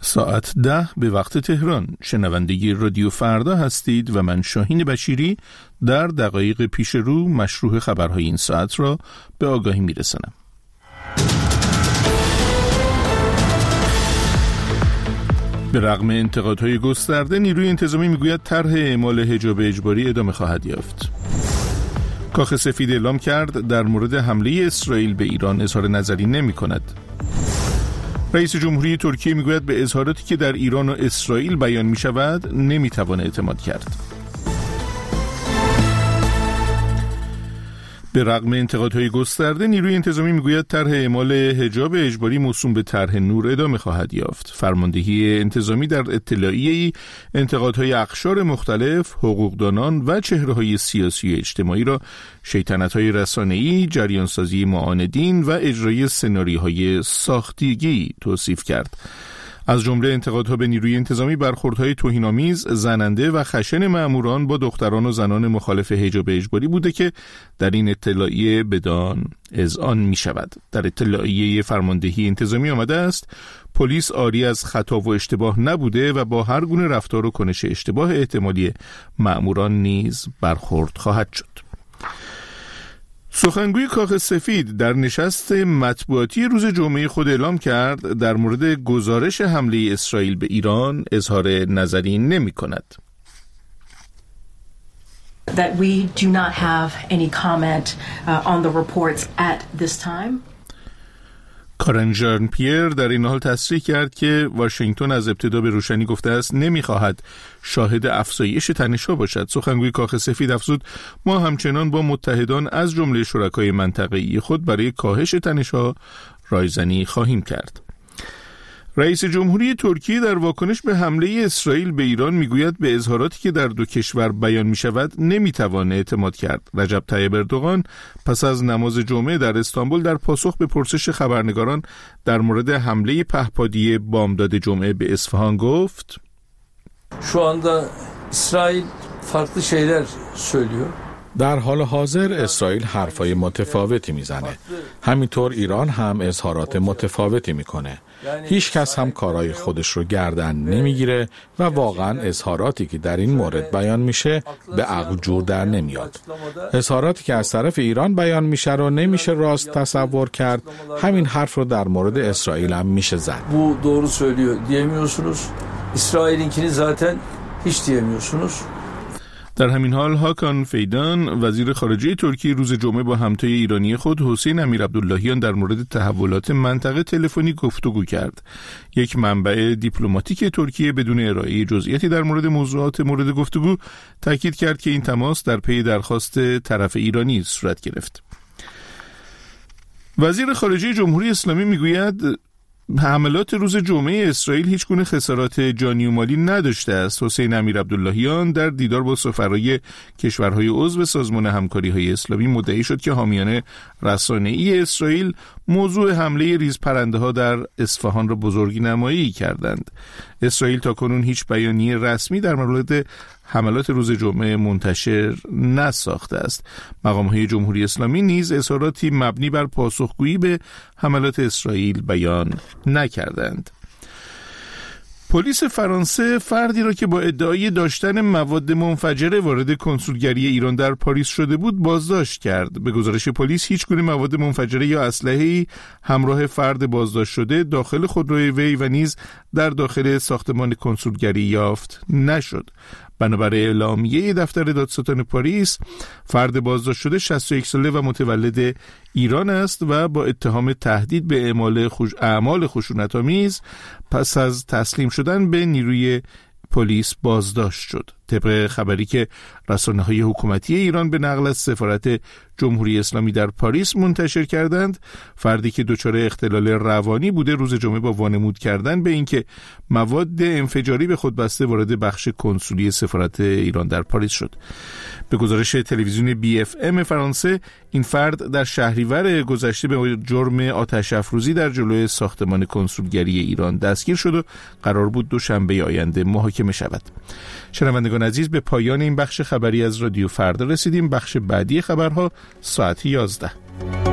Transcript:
ساعت 10 به وقت تهران. شنونده رادیو فردا هستید و من شاهین بشیری در دقایق پیش رو مشروع خبرهای این ساعت را به آگاهی میرسانم. به رغم انتقادهای گسترده، نیروی انتظامی میگوید طرح اعمال حجاب اجباری ادامه خواهد یافت. کاخ سفید اعلام کرد در مورد حمله اسرائیل به ایران اظهار نظری نمی کند. رئیس جمهوری ترکیه میگوید به اظهاراتی که در ایران و اسرائیل بیان می شود نمی توان اعتماد کرد. به رغم انتقادهای گسترده، نیروی انتظامی میگوید طرح اعمال حجاب اجباری موسوم به طرح نور ادامه خواهد یافت. فرماندهی انتظامی در اطلاعیه‌ای انتقادهای اقشار مختلف، حقوقدانان و چهره‌های سیاسی و اجتماعی را شیطنت‌های رسانه‌ای، جریانسازی معاندین و اجرای سناریوهای ساختگی توصیف کرد. از جمله انتقادها به نیروی انتظامی برخوردهای توهین‌آمیز، زننده و خشن مأموران با دختران و زنان مخالف حجاب اجباری بوده که در این اطلاعیه بدان اذعان می شود. در اطلاعیه فرماندهی انتظامی آمده است پلیس عاری از خطا و اشتباه نبوده و با هر گونه رفتار و کنش اشتباه احتمالی مأموران نیز برخورد خواهد شد. سخنگوی کاخ سفید در نشست مطبوعاتی روز جمعه خود اعلام کرد در مورد گزارش حمله اسرائیل به ایران اظهار نظری نمی کند. That we do not have any comment on the reports at this time. کارن ژان پیر در این حال تصریح کرد که واشنگتن از ابتدا به روشنی گفته است نمی‌خواهد شاهد افزایش تنش‌ها باشد. سخنگوی کاخ سفید افزود ما همچنان با متحدان از جمله شرکای منطقه‌ای خود برای کاهش تنش‌ها رایزنی خواهیم کرد. رئیس جمهوری ترکیه در واکنش به حمله اسرائیل به ایران میگوید به اظهاراتی که در دو کشور بیان می شود نمیتوان اعتماد کرد. رجب طیب اردوغان پس از نماز جمعه در استانبول در پاسخ به pırsış خبرنگاران در مورد حمله پهپادی بامداد جمعه به اصفهان گفت Şu anda İsrail farklı şeyler söylüyor. در حال حاضر اسرائیل حرفای متفاوتی میزنه. همینطور ایران هم اظهارات متفاوتی میکنه. هیچ کس هم کارای خودش رو گردن نمیگیره و واقعا اظهاراتی که در این مورد بیان میشه به عقل جور در نمیاد. اظهاراتی که از طرف ایران بیان میشه رو نمیشه راست تصور کرد. همین حرف رو در مورد اسرائیل هم میشه زد. Bu doğru söylüyor diyemiyorsunuz. İsrail'inkini zaten hiç diyemiyorsunuz. در همین حال هاکان فیدان وزیر خارجه ترکیه روز جمعه با همتای ایرانی خود حسین امیرعبداللهیان در مورد تحولات منطقه تلفنی گفتگو کرد. یک منبع دیپلماتیک ترکیه بدون ارائه جزئیاتی در مورد موضوعات مورد گفتگو تاکید کرد که این تماس در پی درخواست طرف ایرانی صورت گرفت. وزیر خارجه جمهوری اسلامی میگوید حملات روز جمعه اسرائیل هیچ گونه خسارات جانی و مالی نداشته است. حسین امیرعبداللهیان در دیدار با سفرای کشورهای عضو سازمان همکاری‌های اسلامی مدعی شد که حامیان رسانه‌ای اسرائیل موضوع حمله ریزپرنده‌ها در اصفهان را بزرگنمایی کردند. اسرائیل تاکنون هیچ بیانیه رسمی در مورد حملات روز جمعه منتشر نساخته است. مقام‌های جمهوری اسلامی نیز اظهاراتی مبنی بر پاسخگویی به حملات اسرائیل بیان نکردند. پلیس فرانسه فردی را که با ادعای داشتن مواد منفجره وارد کنسولگری ایران در پاریس شده بود بازداشت کرد. به گزارش پلیس هیچ گونه مواد منفجره یا اسلحه‌ای همراه فرد بازداشت شده داخل خودروی وی و نیز در داخل ساختمان کنسولگری یافت نشد. بنابر اعلامیه دفتر دادستان پاریس فرد بازداشت شده 61 ساله و متولد ایران است و با اتهام تهدید به اعمال خشونت‌آمیز پس از تسلیم شدن به نیروی پلیس بازداشت شد. طبق خبری که رسانه‌های حکومتی ایران به نقل از سفارت جمهوری اسلامی در پاریس منتشر کردند، فردی که دچار اختلال روانی بوده روز جمعه با وانمود کردن به اینکه مواد انفجاری به خود بسته وارد بخش کنسولی سفارت ایران در پاریس شد. به گزارش تلویزیون BFM فرانسه، این فرد در شهریور گذشته به جرم آتش افروزی در جلوی ساختمان کنسولگری ایران دستگیر شد و قرار بود دوشنبه آینده محاکمه شود. شنوندگان عزیز، به پایان این بخش خبری از رادیو فردا رسیدیم. بخش بعدی خبرها ساعت 11.